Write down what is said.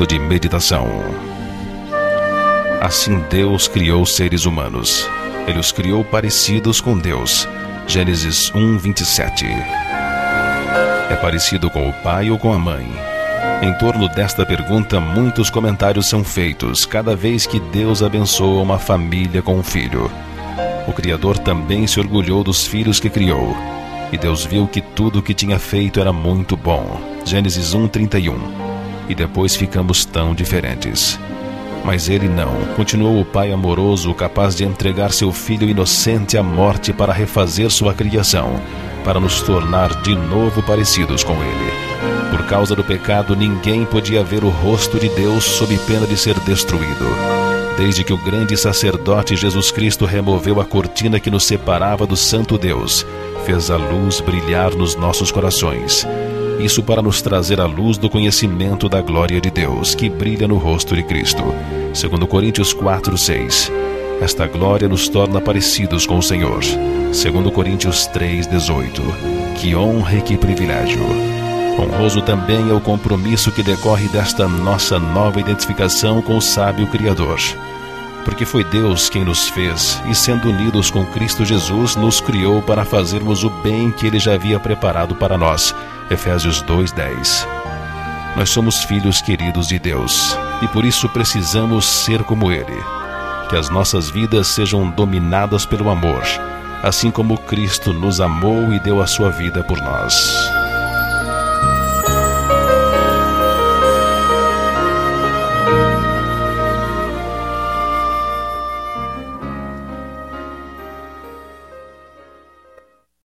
momento de meditação. Assim Deus criou os seres humanos. Ele os criou parecidos com Deus. Gênesis 1:27. É parecido com o pai ou com a mãe? Em torno desta pergunta, muitos comentários são feitos cada vez que Deus abençoa uma família com um filho. O Criador também se orgulhou dos filhos que criou. E Deus viu que tudo o que tinha feito era muito bom. Gênesis 1:31. E depois ficamos tão diferentes. Mas ele não. Continuou o Pai amoroso, capaz de entregar seu Filho inocente à morte para refazer sua criação, para nos tornar de novo parecidos com ele. Por causa do pecado, ninguém podia ver o rosto de Deus sob pena de ser destruído. Desde que o grande sacerdote Jesus Cristo removeu a cortina que nos separava do Santo Deus, fez a luz brilhar nos nossos corações. Isso para nos trazer a luz do conhecimento da glória de Deus, que brilha no rosto de Cristo. 2 Coríntios 4:6. Esta glória nos torna parecidos com o Senhor. 2 Coríntios 3:18. Que honra e que privilégio! Honroso também é o compromisso que decorre desta nossa nova identificação com o sábio Criador. Porque foi Deus quem nos fez, e sendo unidos com Cristo Jesus, nos criou para fazermos o bem que Ele já havia preparado para nós. Efésios 2:10. Nós somos filhos queridos de Deus, e por isso precisamos ser como Ele. Que as nossas vidas sejam dominadas pelo amor, assim como Cristo nos amou e deu a sua vida por nós.